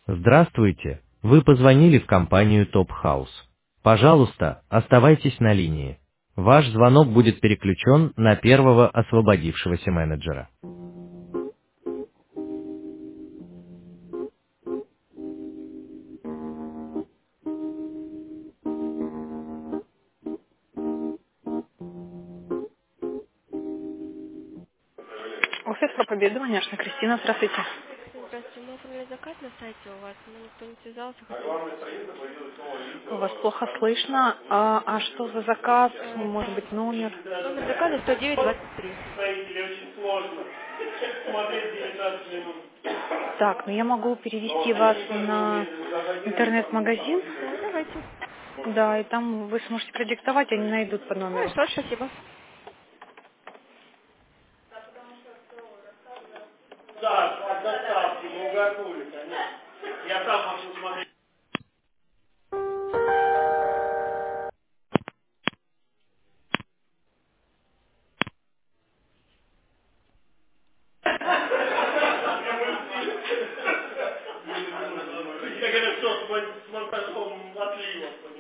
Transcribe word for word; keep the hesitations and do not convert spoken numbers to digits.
Здравствуйте, вы позвонили в компанию Top House. Пожалуйста, оставайтесь на линии. Ваш звонок будет переключен на первого освободившегося менеджера. Офис про победу, конечно, Кристина, здравствуйте. Здравствуйте, мы оформили заказ на сайте у вас, но никто не связался, хотела уточнить. Вас плохо слышно. А, а что за заказ? Э, Может так, быть, номер? номер заказа сто девять двадцать три. Так, ну я могу перевести вас на интернет-магазин. Да, давайте. Да, и там вы сможете продиктовать, они найдут по номеру. Хорошо, спасибо. Да, доставки, мы угорнули, конечно. Я сам хочу смотреть. Я говорю, что с монтажом отлива.